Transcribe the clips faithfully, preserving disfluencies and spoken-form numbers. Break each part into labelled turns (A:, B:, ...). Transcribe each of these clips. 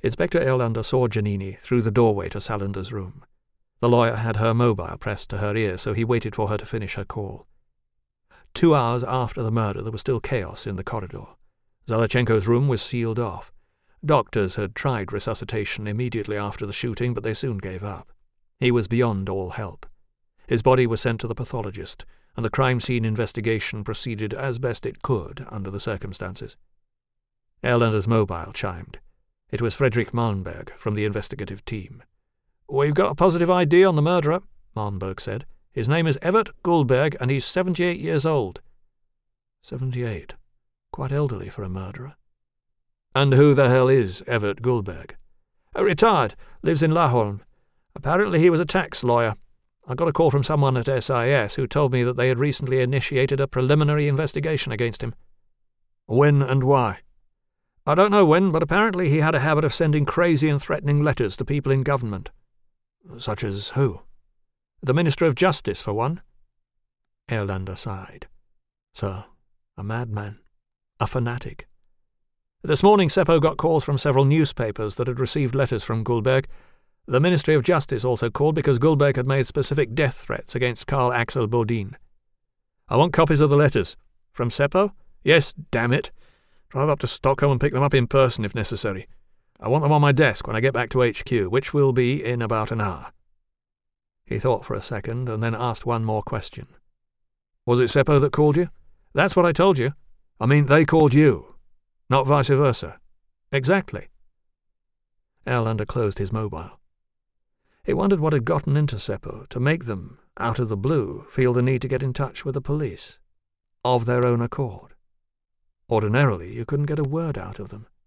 A: Inspector Erlander saw Giannini through the doorway to Salander's room. The lawyer had her mobile pressed to her ear, so he waited for her to finish her call. Two hours after the murder, there was still chaos in the corridor. Zalachenko's room was sealed off. Doctors had tried resuscitation immediately after the shooting, but they soon gave up. He was beyond all help. His body was sent to the pathologist, and the crime scene investigation proceeded as best it could under the circumstances. Erlander's mobile chimed. It was Frederick Malmberg from the investigative team. "We've got a positive I D on the murderer," Malmberg said. "His name is Evert Gullberg, and he's seventy-eight years old." Seventy-eight. Quite elderly for a murderer. "And who the hell is Evert Gullberg?" "A retired. Lives in Laholm. Apparently he was a tax lawyer. I got a call from someone at S I S who told me that they had recently initiated a preliminary investigation against him." "When and why?" "I don't know when, but apparently he had a habit of sending crazy and threatening letters to people in government." "Such as who?" "The Minister of Justice, for one." Erlander sighed. "So, a madman. A fanatic." "This morning Seppo got calls from several newspapers that had received letters from Gullberg. The Ministry of Justice also called because Gullberg had made specific death threats against Carl Axel Bodin." "I want copies of the letters." "From Seppo?" "Yes, damn it. Drive up to Stockholm and pick them up in person if necessary. I want them on my desk when I get back to H Q, which will be in about an hour." He thought for a second and then asked one more question. "Was it Seppo that called you?" "That's what I told you." "I mean, they called you, not vice versa." "Exactly." Erlander closed his mobile. He wondered what had gotten into Seppo to make them, out of the blue, feel the need to get in touch with the police, of their own accord. Ordinarily, you couldn't get a word out of them.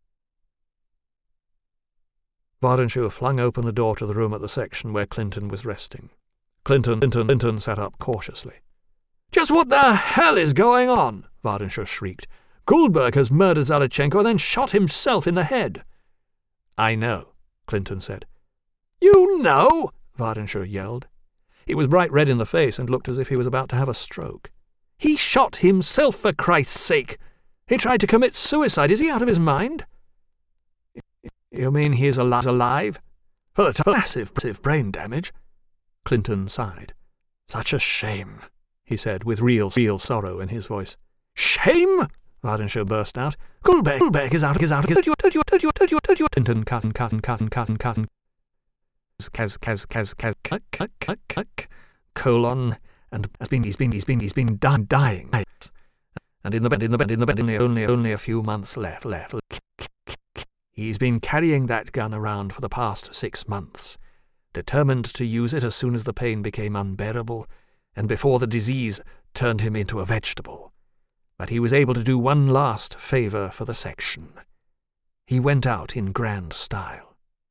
A: Wardenschur flung open the door to the room at the section where Clinton was resting. Clinton, Clinton, Clinton sat up cautiously. "Just what the hell is going on?" Wardenschur shrieked. "Gullberg has murdered Zalachenko and then shot himself in the head." "I know," Clinton said. "You know?" Wardenschur yelled. He was bright red in the face and looked as if he was about to have a stroke. "He shot himself, for Christ's sake! He tried to commit suicide. Is he out of his mind?" "You mean he is alive?" "Well, it's massive, massive brain damage." Clinton sighed. "Such a shame," he said, with real, real sorrow in his voice. "Shame?" Wardenschur burst out. "Gullberg, Gullberg is out, is out, is out, Clinton cut and cut and cut and cut and cut and Kaz, kaz, kaz, kaz, kaz, kaz, kaz, kaz, colon, and has been, he's been, he's been, he's been dying, dying, and in the bed, in the bed, in the bed, only, only, only a few months left, left. He's been carrying that gun around for the past six months, determined to use it as soon as the pain became unbearable, and before the disease turned him into a vegetable. But he was able to do one last favour for the section. He went out in grand style.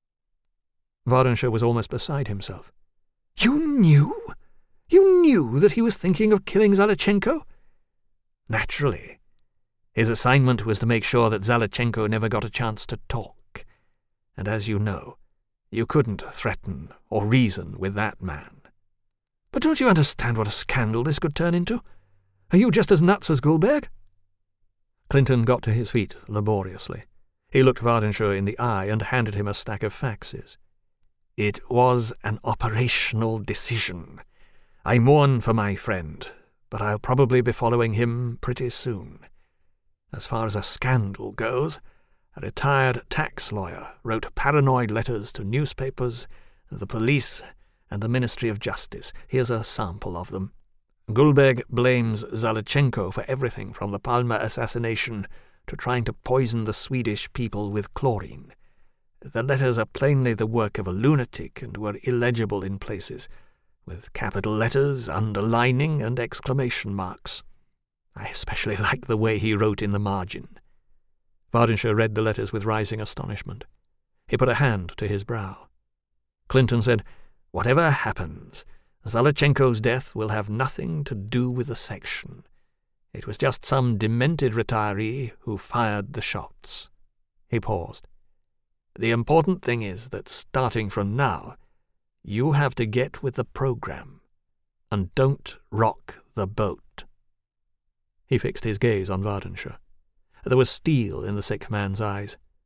A: Wardenschur was almost beside himself. "You knew? You knew that he was thinking of killing Zalachenko?" "Naturally. His assignment was to make sure that Zalachenko never got a chance to talk. And as you know, you couldn't threaten or reason with that man." "But don't you understand what a scandal this could turn into? Are you just as nuts as Gullberg?" Clinton got to his feet laboriously. He looked Wardenschur in the eye and handed him a stack of faxes. "It was an operational decision. I mourn for my friend, but I'll probably be following him pretty soon. As far as a scandal goes, a retired tax lawyer wrote paranoid letters to newspapers, the police, and the Ministry of Justice. Here's a sample of them. Gullberg blames Zalachenko for everything from the Palme assassination to trying to poison the Swedish people with chlorine. The letters are plainly the work of a lunatic and were illegible in places, with capital letters, underlining, and exclamation marks. I especially like the way he wrote in the margin." Wardenschur read the letters with rising astonishment. He put a hand to his brow. Clinton said, "Whatever happens, Zalachenko's death will have nothing to do with the section. It was just some demented retiree who fired the shots." He paused. "The important thing is that starting from now, you have to get with the program, and don't rock the boat." He fixed his gaze on Wardenschur. There was steel in the sick man's eyes.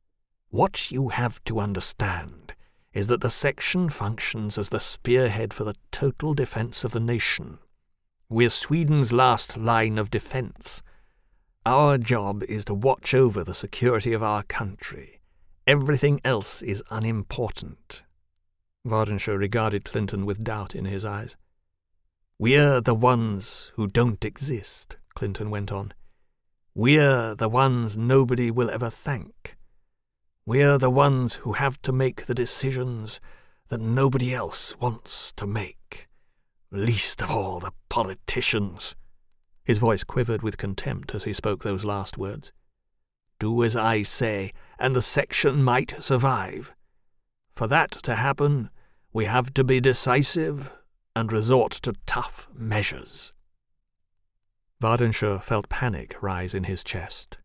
A: What you have to understand is that the section functions as the spearhead for the total defense of the nation. We're Sweden's last line of defense. Our job is to watch over the security of our country. Everything else is unimportant." Vardenshaw regarded Clinton with doubt in his eyes. "We're the ones who don't exist," Clinton went on. "We're the ones nobody will ever thank. We're the ones who have to make the decisions that nobody else wants to make. Least of all the politicians." His voice quivered with contempt as he spoke those last words. "Do as I say, and the section might survive. For that to happen, we have to be decisive and resort to tough measures." Vardenshaw felt panic rise in his chest.